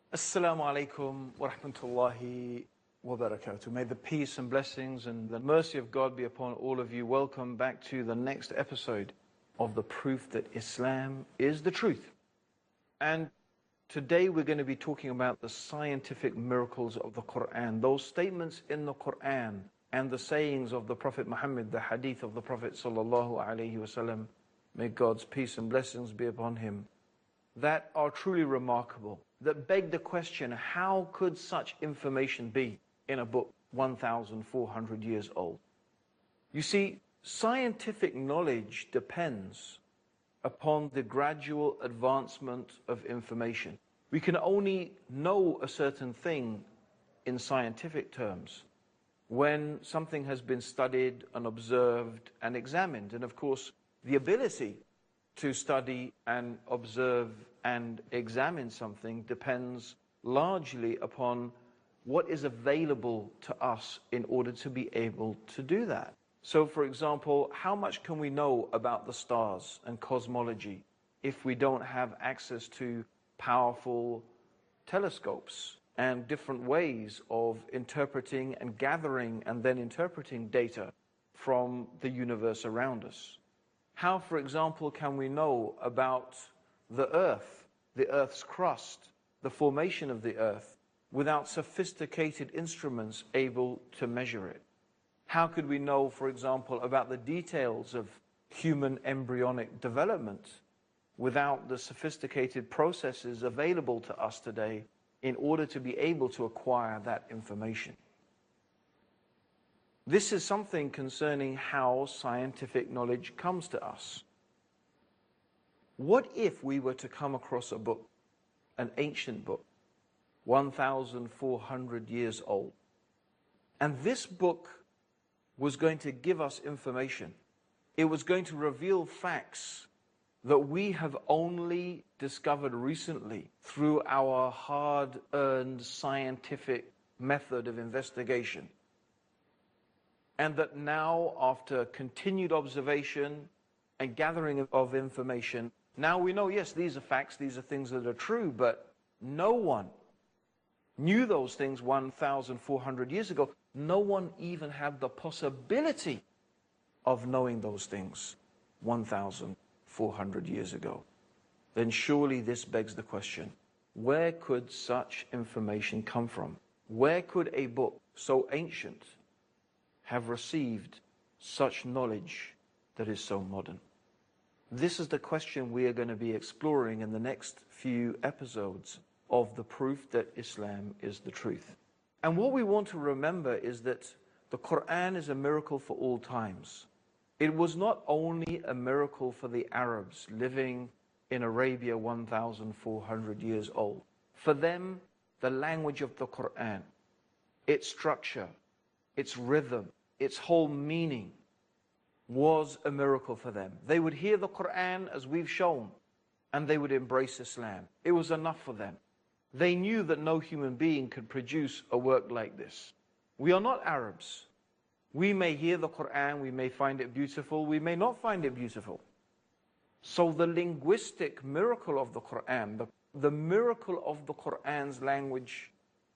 Assalamu alaikum wa rahmatullahi wa barakatuh. May the peace and blessings and the mercy of God be upon all of you. Welcome back to the next episode of the proof that Islam is the truth. And today we're going to be talking about the scientific miracles of the Quran, those statements in the Quran and the sayings of the Prophet Muhammad, the hadith of the Prophet sallallahu alaihi wasallam, may God's peace and blessings be upon him, that are truly remarkable, that beg the question, how could such information be in a book 1,400 years old? You see, scientific knowledge depends upon the gradual advancement of information. We can only know a certain thing in scientific terms when something has been studied and observed and examined. And of course, the ability to study and observe and examine something depends largely upon what is available to us in order to be able to do that. So, for example, how much can we know about the stars and cosmology if we don't have access to powerful telescopes and different ways of interpreting and gathering and then interpreting data from the universe around us? How, for example, can we know about the Earth's crust, the formation of the Earth, without sophisticated instruments able to measure it? How could we know, for example, about the details of human embryonic development without the sophisticated processes available to us today in order to be able to acquire that information? This is something concerning how scientific knowledge comes to us. What if we were to come across a book, an ancient book, 1,400 years old, and this book was going to give us information? It was going to reveal facts that we have only discovered recently through our hard-earned scientific method of investigation. And that now, after continued observation and gathering of information, now we know, yes, these are facts, these are things that are true, but no one knew those things 1,400 years ago. No one even had the possibility of knowing those things 1,400 years ago. Then surely this begs the question, where could such information come from? Where could a book so ancient have received such knowledge that is so modern? This is the question we are going to be exploring in the next few episodes of the proof that Islam is the truth. And what we want to remember is that the Quran is a miracle for all times. It was not only a miracle for the Arabs living in Arabia 1,400 years old. For them, the language of the Quran, its structure, its rhythm, its whole meaning was a miracle for them. They would hear the Quran as we've shown, and they would embrace Islam. It was enough for them. They knew that no human being could produce a work like this. We are not Arabs. We may hear the Quran, we may find it beautiful, we may not find it beautiful. So the linguistic miracle of the Quran, the miracle of the Quran's language,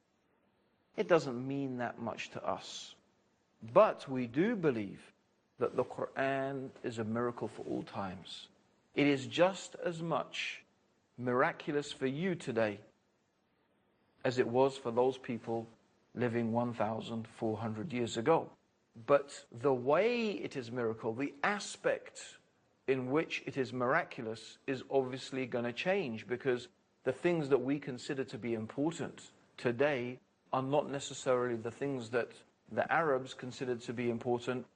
it doesn't mean that much to us. But we do believe that the Quran is a miracle for all times. It is just as much miraculous for you today as it was for those people living 1,400 years ago. But the way it is miracle, the aspect in which it is miraculous, is obviously going to change, because the things that we consider to be important today are not necessarily the things that the Arabs considered to be important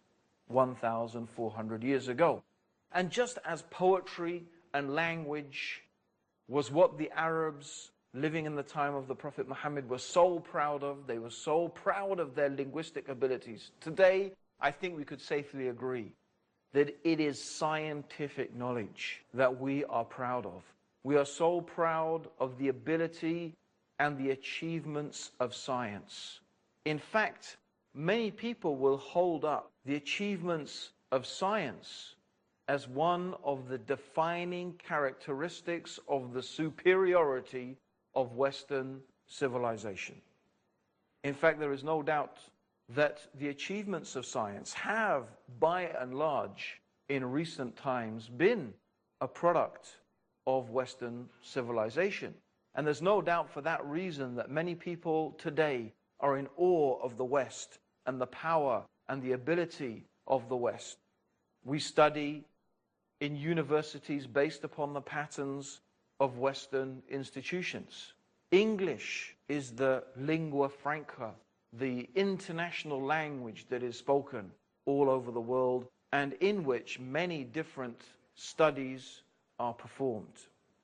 1,400 years ago. And just as poetry and language was what the Arabs living in the time of the Prophet Muhammad were so proud of, they were so proud of their linguistic abilities. Today, I think we could safely agree that it is scientific knowledge that we are proud of. We are so proud of the ability and the achievements of science. In fact, many people will hold up the achievements of science as one of the defining characteristics of the superiority of Western civilization. In fact, there is no doubt that the achievements of science have, by and large, in recent times, been a product of Western civilization. And there's no doubt for that reason that many people today are in awe of the West and the power and the ability of the West. We study in universities based upon the patterns of Western institutions. English is the lingua franca, the international language that is spoken all over the world and in which many different studies are performed.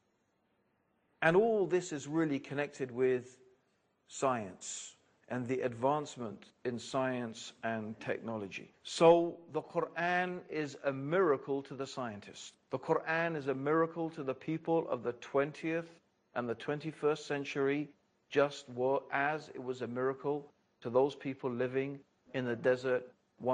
And all this is really connected with science and the advancement in science and technology. So the Quran is a miracle to the scientists. The Quran is a miracle to the people of the 20th and the 21st century, just as it was a miracle to those people living in the desert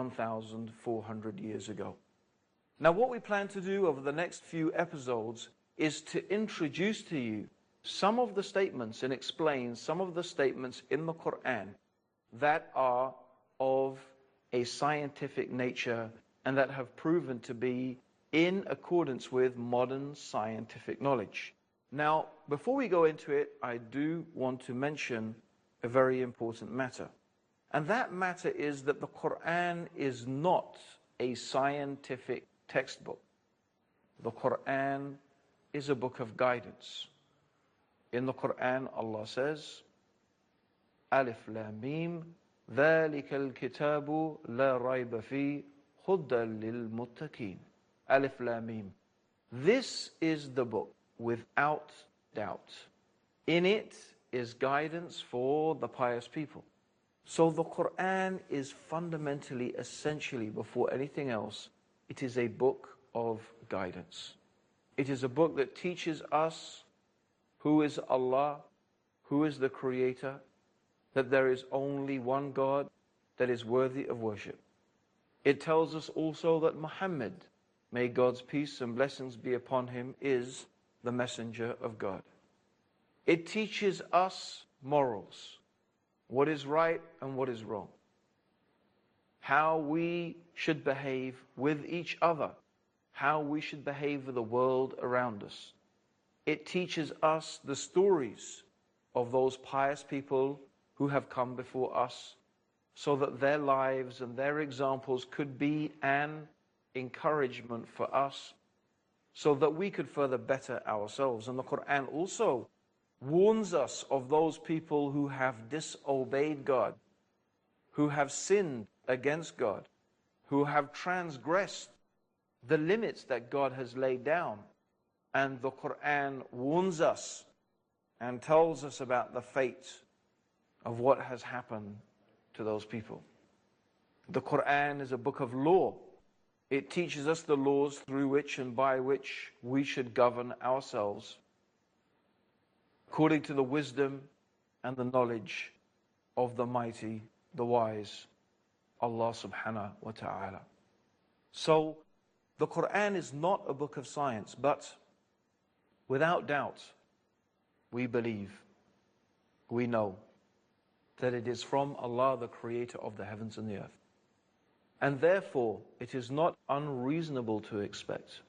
1,400 years ago. Now, what we plan to do over the next few episodes is to introduce to you some of the statements and explain some of the statements in the Quran that are of a scientific nature and that have proven to be in accordance with modern scientific knowledge. Now, before we go into it, I do want to mention a very important matter. And that matter is that the Quran is not a scientific textbook. The Quran is a book of guidance. In the Quran, Allah says, Alif Lam Mim, ذَلِكَ الْكِتَابُ لَا رَيْبَ فِيهِ هُدًى لِلْمُتَّقِينَ. Alif Lam Mim. This is the book without doubt. In it is guidance for the pious people. So the Quran is fundamentally, essentially, before anything else, it is a book of guidance. It is a book that teaches us who is Allah, who is the Creator, that there is only one God that is worthy of worship. It tells us also that Muhammad, may God's peace and blessings be upon him, is the messenger of God. It teaches us morals, what is right and what is wrong, how we should behave with each other, how we should behave with the world around us. It teaches us the stories of those pious people who have come before us, so that their lives and their examples could be an encouragement for us, so that we could further better ourselves. And the Quran also warns us of those people who have disobeyed God, who have sinned against God, who have transgressed the limits that God has laid down. And the Quran warns us and tells us about the fate of what has happened to those people. The Quran is a book of law. It teaches us the laws through which and by which we should govern ourselves according to the wisdom and the knowledge of the mighty, the wise, Allah subhanahu wa ta'ala. So, the Quran is not a book of science, but without doubt, we believe, we know that it is from Allah, the Creator of the heavens and the earth. And therefore, it is not unreasonable to expect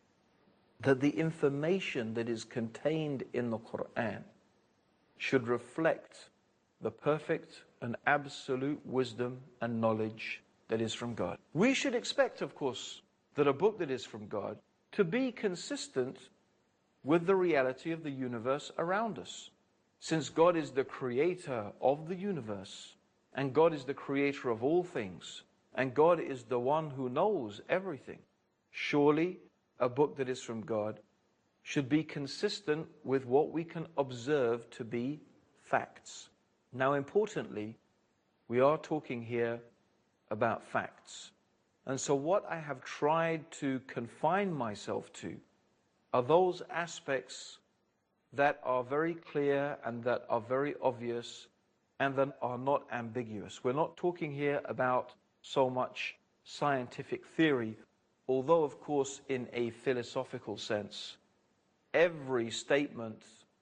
that the information that is contained in the Quran should reflect the perfect and absolute wisdom and knowledge that is from God. We should expect, of course, that a book that is from God to be consistent with the reality of the universe around us. Since God is the creator of the universe, and God is the creator of all things, and God is the one who knows everything, surely a book that is from God should be consistent with what we can observe to be facts. Now, importantly, we are talking here about facts. And so what I have tried to confine myself to are those aspects that are very clear and that are very obvious and that are not ambiguous. We're not talking here about so much scientific theory, although, of course, in a philosophical sense, every statement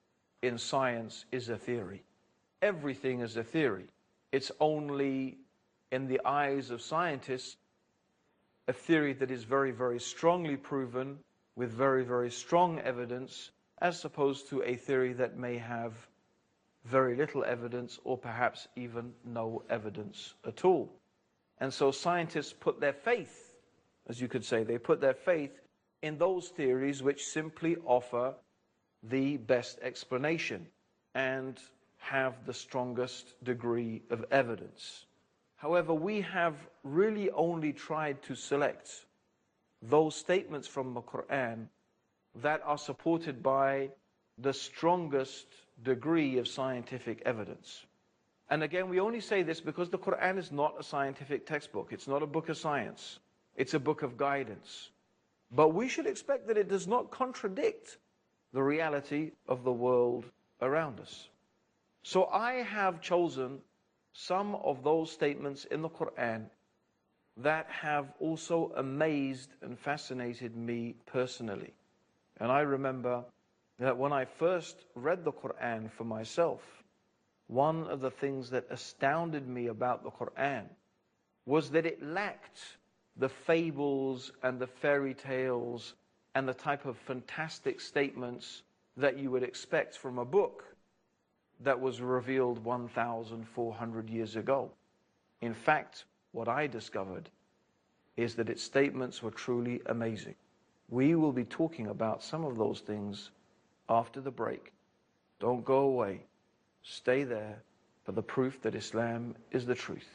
in science is a theory. Everything is a theory. It's only, in the eyes of scientists, a theory that is very, very strongly proven with very, very strong evidence, as opposed to a theory that may have very little evidence or perhaps even no evidence at all. And so scientists put their faith, as you could say, they put their faith in those theories which simply offer the best explanation and have the strongest degree of evidence. However, we have really only tried to select those statements from the Quran that are supported by the strongest degree of scientific evidence. And again, we only say this because the Quran is not a scientific textbook. It's not a book of science. It's a book of guidance. But we should expect that it does not contradict the reality of the world around us. So I have chosen some of those statements in the Quran that have also amazed and fascinated me personally. And I remember that when I first read the Quran for myself, one of the things that astounded me about the Quran was that it lacked the fables and the fairy tales and the type of fantastic statements that you would expect from a book that was revealed 1,400 years ago. In fact, what I discovered is that its statements were truly amazing. We will be talking about some of those things after the break. Don't go away. Stay there for the proof that Islam is the truth.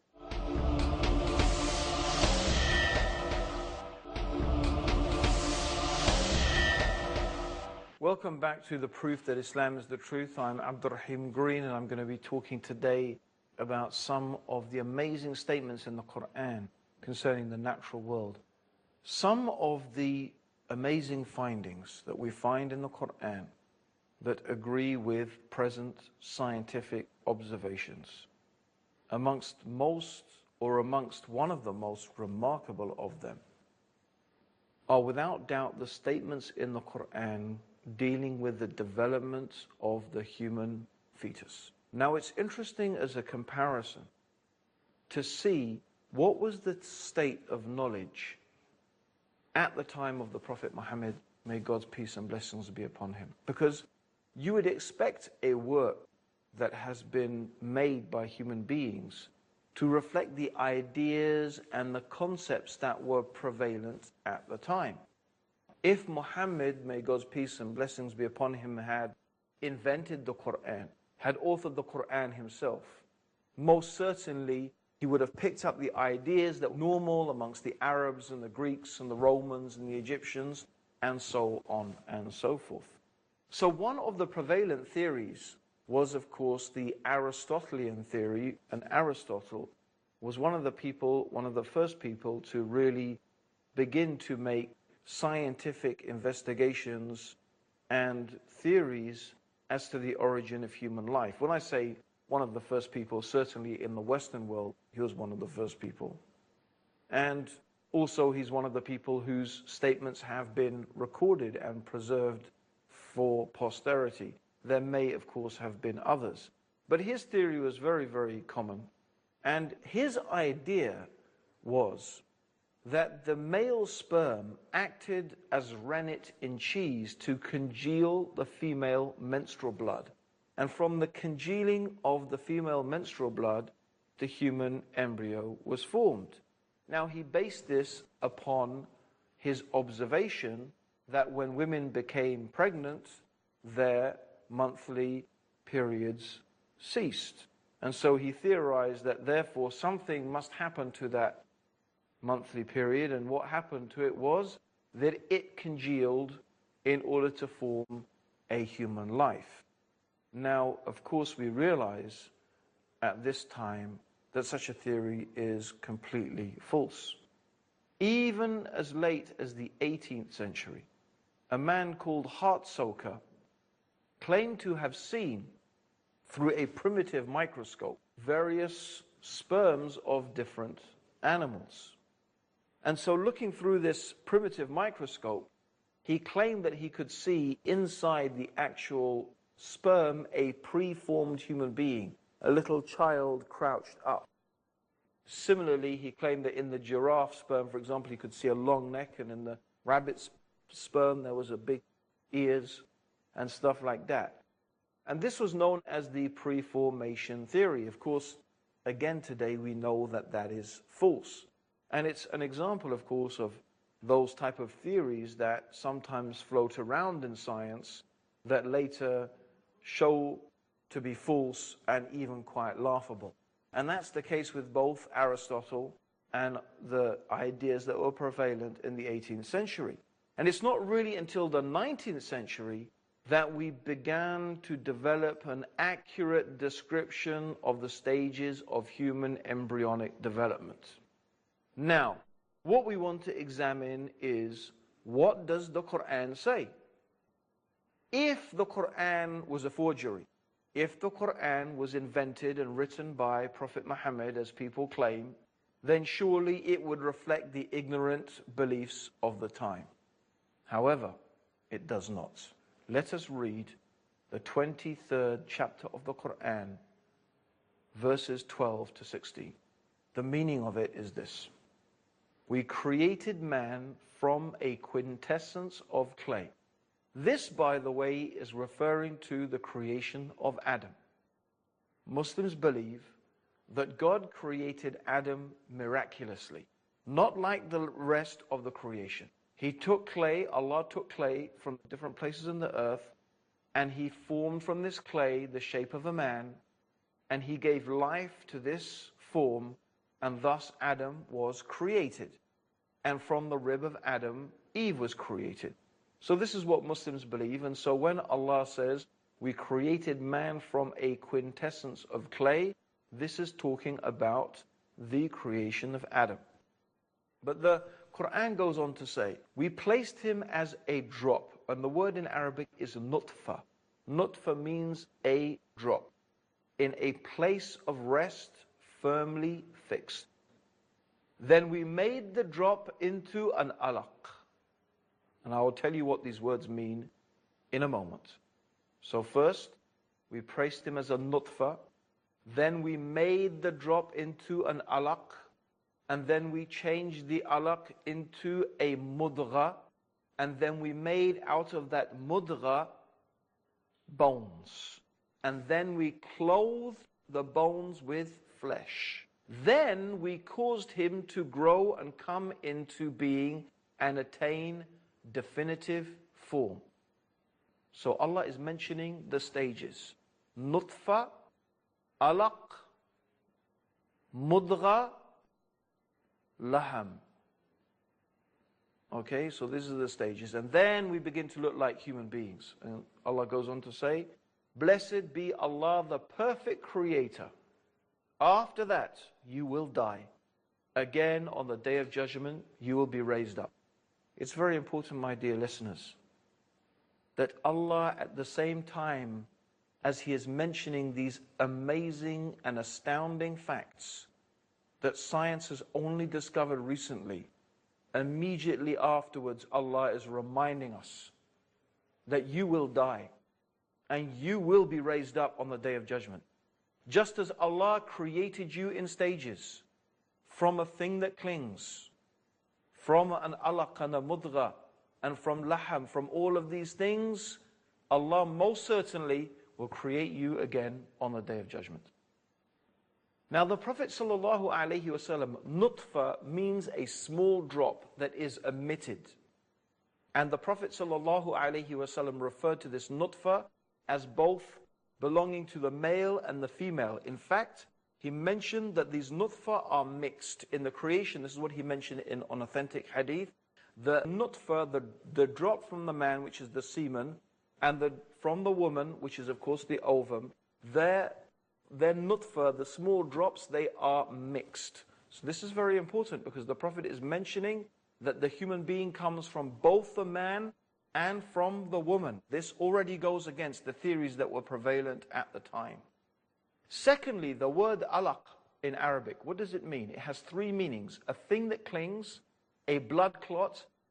Welcome back to the proof that Islam is the truth. I'm Abdurrahim Green, and I'm going to be talking today about some of the amazing statements in the Quran concerning the natural world. Some of the amazing findings that we find in the Quran that agree with present scientific observations. Amongst one of the most remarkable of them are without doubt the statements in the Quran dealing with the development of the human fetus. Now, it's interesting as a comparison to see what was the state of knowledge at the time of the Prophet Muhammad, may God's peace and blessings be upon him. Because you would expect a work that has been made by human beings to reflect the ideas and the concepts that were prevalent at the time. If Muhammad, may God's peace and blessings be upon him, had invented the Quran, had authored the Quran himself, most certainly he would have picked up the ideas that were normal amongst the Arabs and the Greeks and the Romans and the Egyptians, and so on and so forth. So one of the prevalent theories was, of course, the Aristotelian theory, and Aristotle was one of the first people to really begin to make scientific investigations and theories as to the origin of human life. When I say one of the first people, certainly in the Western world, he was one of the first people. And also he's one of the people whose statements have been recorded and preserved for posterity. There may, of course, have been others. But his theory was very, very common. And his idea was that the male sperm acted as rennet in cheese to congeal the female menstrual blood. And from the congealing of the female menstrual blood, the human embryo was formed. Now, he based this upon his observation that when women became pregnant, their monthly periods ceased. And so he theorized that therefore something must happen to that monthly period, and what happened to it was that it congealed in order to form a human life. Now, of course, we realize at this time that such a theory is completely false. Even as late as the 18th century, a man called Hartsoker claimed to have seen through a primitive microscope various sperms of different animals. And so looking through this primitive microscope, he claimed that he could see inside the actual sperm a preformed human being, a little child crouched up. Similarly, he claimed that in the giraffe sperm, for example, he could see a long neck, and in the rabbit's sperm there was a big ears and stuff like that. And this was known as the preformation theory. Of course, again today we know that that is false. And it's an example, of course, of those type of theories that sometimes float around in science that later show to be false and even quite laughable. And that's the case with both Aristotle and the ideas that were prevalent in the 18th century. And it's not really until the 19th century that we began to develop an accurate description of the stages of human embryonic development. Now, what we want to examine is, what does the Quran say? If the Quran was a forgery, if the Quran was invented and written by Prophet Muhammad, as people claim, then surely it would reflect the ignorant beliefs of the time. However, it does not. Let us read the 23rd chapter of the Quran, verses 12 to 16. The meaning of it is this: we created man from a quintessence of clay. This, by the way, is referring to the creation of Adam. Muslims believe that God created Adam miraculously, not like the rest of the creation. He took clay, Allah took clay from different places in the earth, and He formed from this clay the shape of a man, and He gave life to this form, and thus Adam was created. And from the rib of Adam, Eve was created. So this is what Muslims believe. And so when Allah says, we created man from a quintessence of clay, this is talking about the creation of Adam. But the Quran goes on to say, we placed him as a drop. And the word in Arabic is nutfa. Nutfa means a drop, in a place of rest, firmly fixed. Then we made the drop into an alaq. And I will tell you what these words mean in a moment. So first, we placed him as a nutfa. Then we made the drop into an alaq. And then we changed the alaq into a mudgha. And then we made out of that mudgha bones. And then we clothed the bones with flesh. Then we caused him to grow and come into being and attain definitive form. So Allah is mentioning the stages: nutfa, alaq, mudgha, laham. Okay, so these are the stages. And then we begin to look like human beings. And Allah goes on to say, blessed be Allah, the perfect creator. After that, you will die. Again, on the day of judgment, you will be raised up. It's very important, my dear listeners, that Allah, at the same time as He is mentioning these amazing and astounding facts that science has only discovered recently, immediately afterwards Allah is reminding us that you will die and you will be raised up on the day of judgment. Just as Allah created you in stages, from a thing that clings, from an alaq and a mudgha, and from laham, from all of these things, Allah most certainly will create you again on the day of judgment. Now the Prophet ﷺ, nutfa means a small drop that is emitted. And the Prophet ﷺ referred to this nutfa as both belonging to the male and the female. In fact, he mentioned that these nutfa are mixed in the creation. This is what he mentioned in an authentic hadith. The nutfa, the drop from the man, which is the semen, and from the woman, which is of course the ovum, their nutfa, the small drops, they are mixed. So this is very important because the Prophet is mentioning that the human being comes from both the man and from the woman. This already goes against the theories that were prevalent at the time. Secondly, the word alaq in Arabic, what does it mean? It has three meanings: a thing that clings, a blood clot,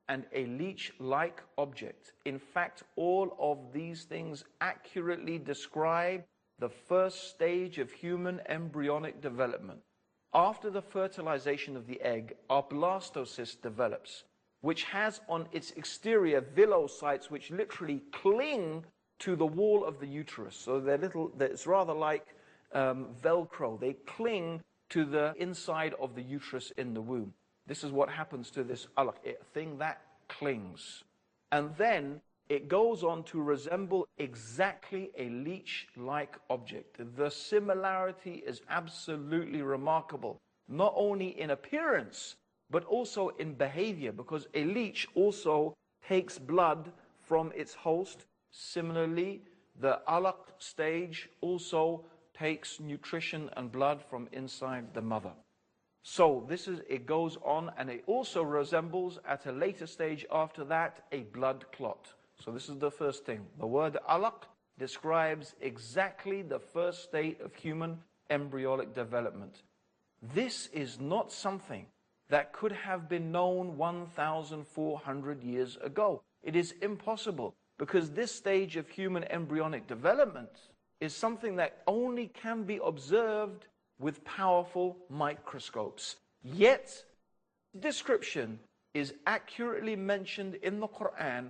and a leech-like object. In fact, all of these things accurately describe the first stage of human embryonic development. After the fertilization of the egg, our blastocyst develops, which has on its exterior villocytes which literally cling to the wall of the uterus. So it's rather like Velcro. They cling to the inside of the uterus in the womb. This is what happens to this alaq, a thing that clings. And then it goes on to resemble exactly a leech-like object. The similarity is absolutely remarkable, not only in appearance, but also in behavior, because a leech also takes blood from its host. Similarly, the alaq stage also takes nutrition and blood from inside the mother. So it goes on, and it also resembles at a later stage after that a blood clot. So this is the first thing. The word alaq describes exactly the first state of human embryonic development. This is not something that could have been known 1,400 years ago. It is impossible, because this stage of human embryonic development is something that only can be observed with powerful microscopes. Yet, description is accurately mentioned in the Quran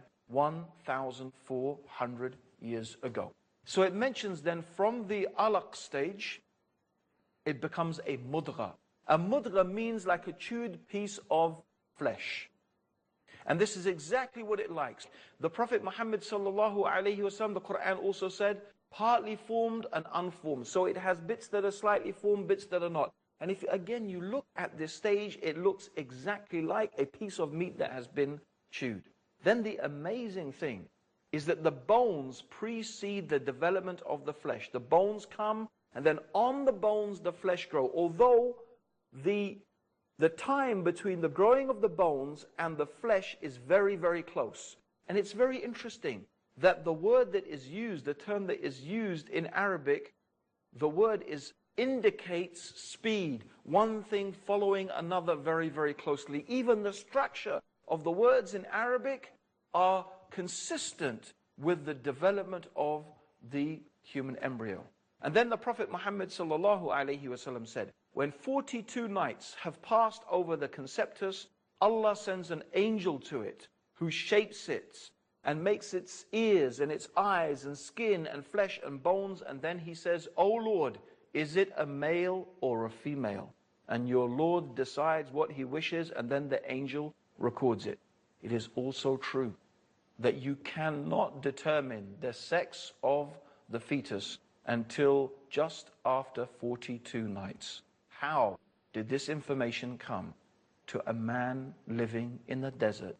1,400 years ago. So it mentions then from the alaq stage, it becomes a mudgha. A mudgha means like a chewed piece of flesh. And this is exactly what it likes. The Prophet Muhammad sallallahu alaihi wasallam, the Quran also said, partly formed and unformed. So it has bits that are slightly formed, bits that are not. And if again you look at this stage, it looks exactly like a piece of meat that has been chewed. Then the amazing thing is that the bones precede the development of the flesh. The bones come, and then on the bones the flesh grow. Although the time between the growing of the bones and the flesh is very, very close. And it's very interesting that the word that is used, the term that is used in Arabic, the word indicates speed, one thing following another very, very closely. Even the structure of the words in Arabic are consistent with the development of the human embryo. And then the Prophet Muhammad sallallahu alaihi wasallam said, when 42 nights have passed over the conceptus, Allah sends an angel to it who shapes it and makes its ears and its eyes and skin and flesh and bones. And then he says, O Lord, is it a male or a female? And your Lord decides what he wishes, and then the angel records it. It is also true that you cannot determine the sex of the fetus until just after 42 nights. How did this information come to a man living in the desert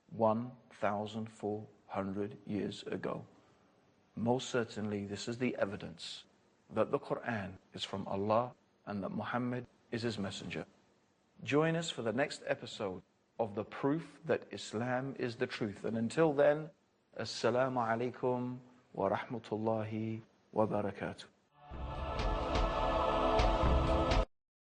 1,400 years ago? Most certainly, this is the evidence that the Quran is from Allah and that Muhammad is his messenger. Join us for the next episode of the proof that Islam is the truth. And until then, Assalamu alaikum wa rahmatullahi wa barakatuh.